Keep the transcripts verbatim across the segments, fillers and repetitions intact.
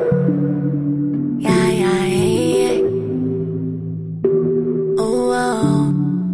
Yeah, yeah, yeah. Oh, oh.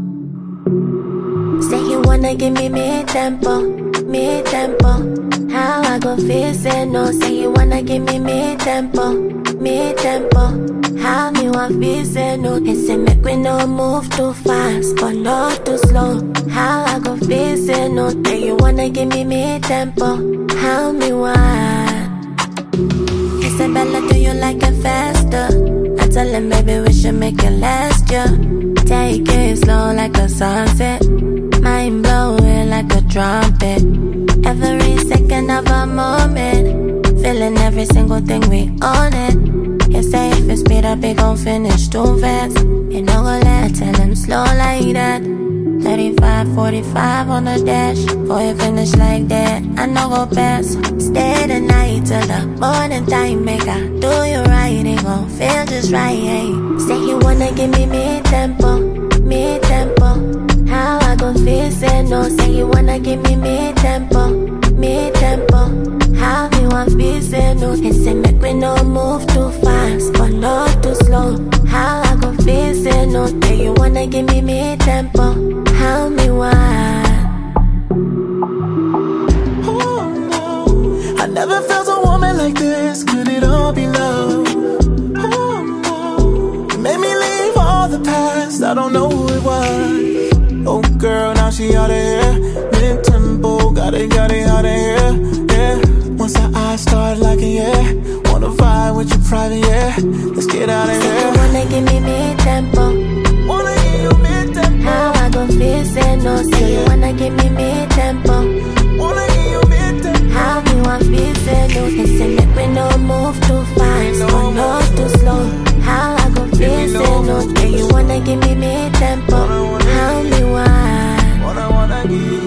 Say you wanna give me mid-tempo, mid-tempo. How I go feel say no? Say you wanna give me mid-tempo, mid-tempo. How me want feel say no? They say make we no move too fast, but not too slow. How I go feel say no? Say you wanna give me mid-tempo. How me want? He said, Bella, do you like it faster? I tell him, baby, we should make it last, yeah. Take it slow like a sunset, mind blowing like a trumpet. Every second of a moment, feeling every single thing, we own it. You say if you speed up, it gon' finish too fast. You know go let, tell him slow like that. Thirty-five, forty-five on the dash. Boy, you finish like that, I know go pass. Stay the night till the morning time. Make I do you right, it gon' feel just right, hey. Say you wanna give me mid-tempo, mid-tempo. How I gon' feel say no? Say you wanna give me mid-tempo, mid-tempo. How me want feel say no? They say make we no move too fast, but not too slow. How I gon' feel say no? Say you wanna give me mid-tempo. How me want? Oh no, I never felt a woman like this. Could it all be love? Oh no, you made me leave all the past. I don't know who it was. Oh girl, now she outta here. Mid-tempo, got it, got it outta here. Yeah, once our eyes start locking, yeah. Wanna vibe with you private, yeah. Let's get out of here. You wanna give me mid-tempo? Wanna give you mid-tempo? How I gon' feel say no? Say you wanna give me mid-tempo. Wanna give you mid-tempo? How me want feel say no? They say make we no move too fast, but not too slow. How I gon' feel say no? Say you wanna give me mid-tempo. How me want? Wanna, wanna give